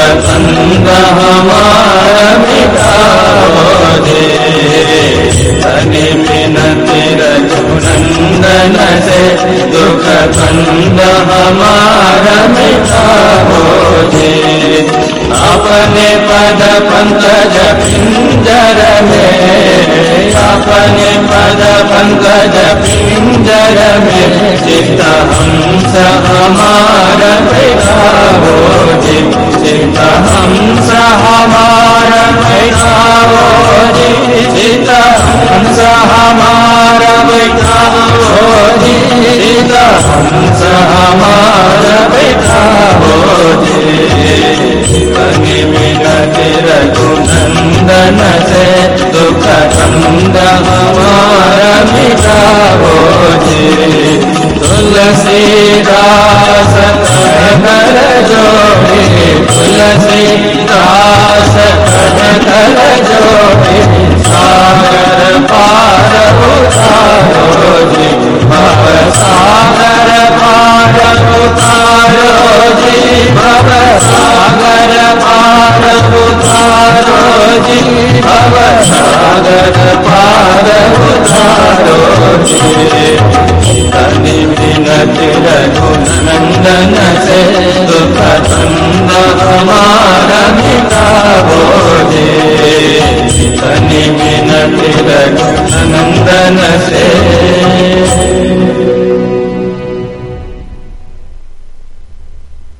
कंद हमारा मिटाओ जी। तनि विनती रघुनंदन से दुख कंद हमारा मिटाओ जी। अपने पद पंकज पिंजर में, अपने पद पंकज पिंजर में चित्त हंस हमारा बैठाओ जी। चित्त हंस हमारा बैठाओ जी। चित्त हंस हमारा बैठाओ जी। चित्त हंस हमारा बैठाओ जी। तनि विनती रघुनंदन से दुख कंद हमारा मिटाओ जी। तुलसीदास कर जोड़े, तुलसीदास कर जोड़े, सागर पार उतारो जी। भव सागर पार उतारो जी।